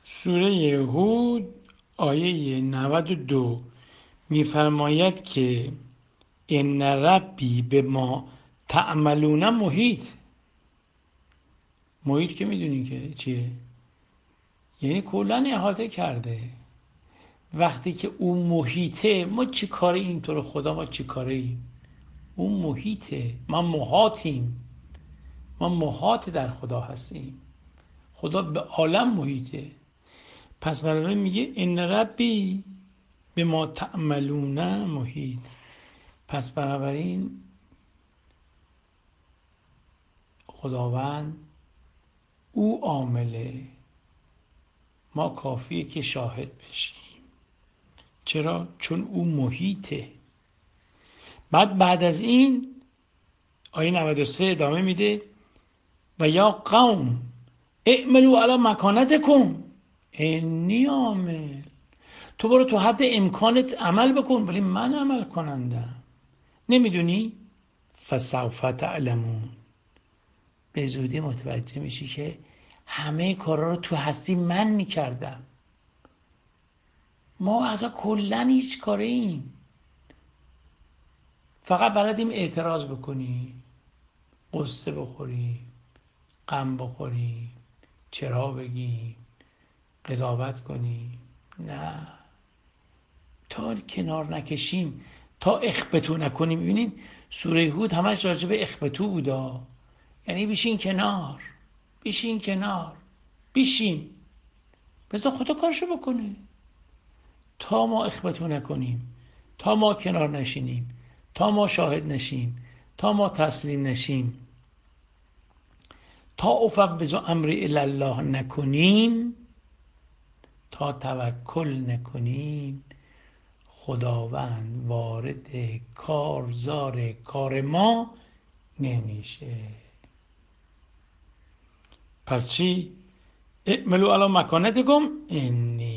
سوره هود آیه 92 می‌فرماید که ان ربی به ما تعملون محیط که میدونی که چیه، یعنی کلا احاطه کرده. وقتی که اون محیطه، ما چی کاره این طور خدا، ما چی کاره ایم؟ اون محیطه، ما محاطیم، ما محاط در خدا هستیم. خدا به عالم محیطه. پس بنابراین میگه ان ربی به ما تعملون محیط. پس بنابراین خداوند او عامله، ما کافیه که شاهد بشیم. چرا؟ چون او محیطه. بعد از این آیه 93 ادامه میده و یا قوم اعملوا علی مکانتکم انی عامل. تو برو تو حد امکانت عمل بکن ولی من عمل کنندم. نمیدونی؟ فسوف تعلمون. به زودی متوجه میشی که همه کارا رو تو هستی من میکردم. ما اصلا کلا هیچ کاره ایم، فقط بلدیم اعتراض بکنیم، قصه بخوریم، غم بخوریم، چرا بگیم، قضاوت کنیم. نه، تا کنار نکشیم، تا اخبتو نکنیم. ببینین سوره هود همش راجع به اخبتو بودا، یعنی بیشین کنار، بیشین کنار، بیشین، بذار خدا کارشو بکنه. تا ما اخبتو نکنیم، تا ما کنار نشینیم، تا ما شاهد نشیم، تا ما تسلیم نشیم، تا افوض امری الی الله نکنیم، تا توکل نکنیم، خداوند وارد کارزار کار ما نمیشه. پس چی؟ اعملوا علی مکانتکم انی